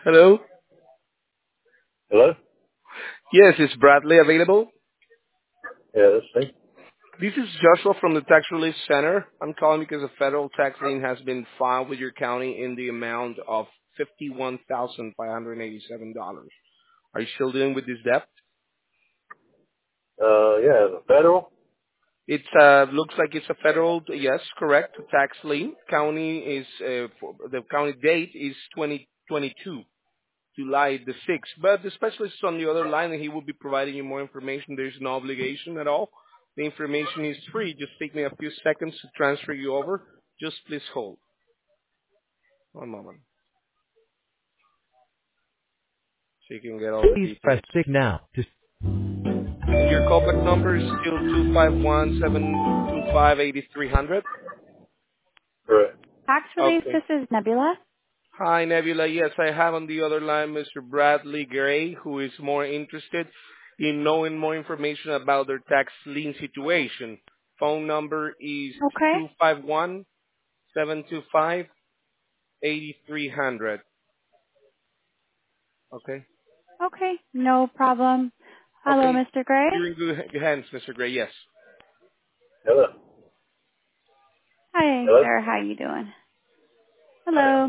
Hello? Hello? Yes, is Bradley available? Yeah, this thing. This is Joshua from the Tax Relief Center. I'm calling because a federal tax lien has been filed with your county in the amount of $51,587. Are you still dealing with this debt? Yeah, the federal. It looks like it's a federal, yes, correct, tax lien. County is, the county date is 2022. July the 6th. But the specialist is on the other line and he will be providing you more information. There's no obligation at all. The information is free. Just take me a few seconds to transfer you over. Just please hold. One moment. So you can get all the Please press details. 6 now. And your callback number is still 251-725-8300. Correct. Tax Relief, Okay. this is Nebula. Hi, Nebula. Yes, I have on the other line Mr. Bradley Gray, who is more interested in knowing more information about their tax lien situation. Phone number is Okay. 251-725-8300. Okay? Okay, no problem. Hello, Okay. Mr. Gray. You're in good hands, Mr. Gray. Yes. Hello? Hi, Hello? sir. How you doing? Hi. Hello.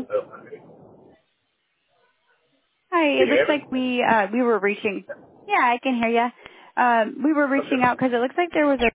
Hi. Can It you looks hear me? like we were reaching. Yeah, I can hear you. We were reaching Okay. out because it looks like there was a